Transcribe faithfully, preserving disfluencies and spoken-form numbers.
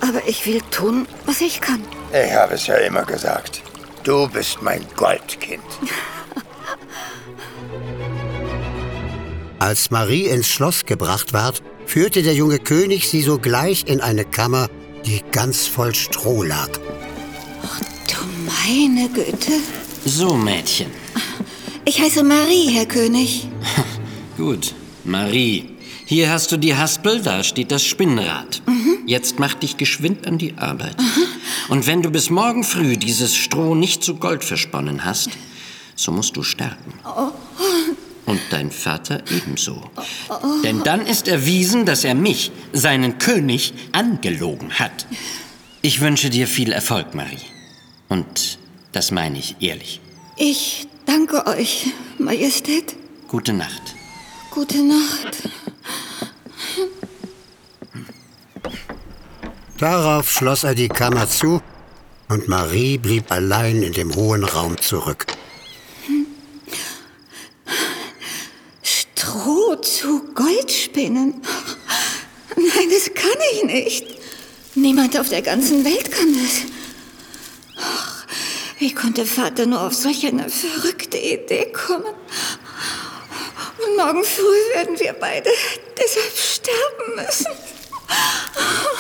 aber ich will tun, was ich kann. Ich habe es ja immer gesagt. Du bist mein Goldkind. Als Marie ins Schloss gebracht ward, führte der junge König sie sogleich in eine Kammer, die ganz voll Stroh lag. Ach, du meine Güte. So, Mädchen. Ich heiße Marie, Herr König. Gut, Marie. Hier hast du die Haspel, da steht das Spinnrad. Mhm. Jetzt mach dich geschwind an die Arbeit. Mhm. Und wenn du bis morgen früh dieses Stroh nicht zu Gold versponnen hast, so musst du sterben. Oh. Und dein Vater ebenso. Oh. Denn dann ist erwiesen, dass er mich, seinen König, angelogen hat. Ich wünsche dir viel Erfolg, Marie. Und das meine ich ehrlich. Ich danke euch, Majestät. Gute Nacht. Gute Nacht. Darauf schloss er die Kammer zu und Marie blieb allein in dem hohen Raum zurück. Stroh zu Gold spinnen? Nein, das kann ich nicht. Niemand auf der ganzen Welt kann das. Ach, wie konnte Vater nur auf solch eine verrückte Idee kommen? Und morgen früh werden wir beide deshalb sterben müssen.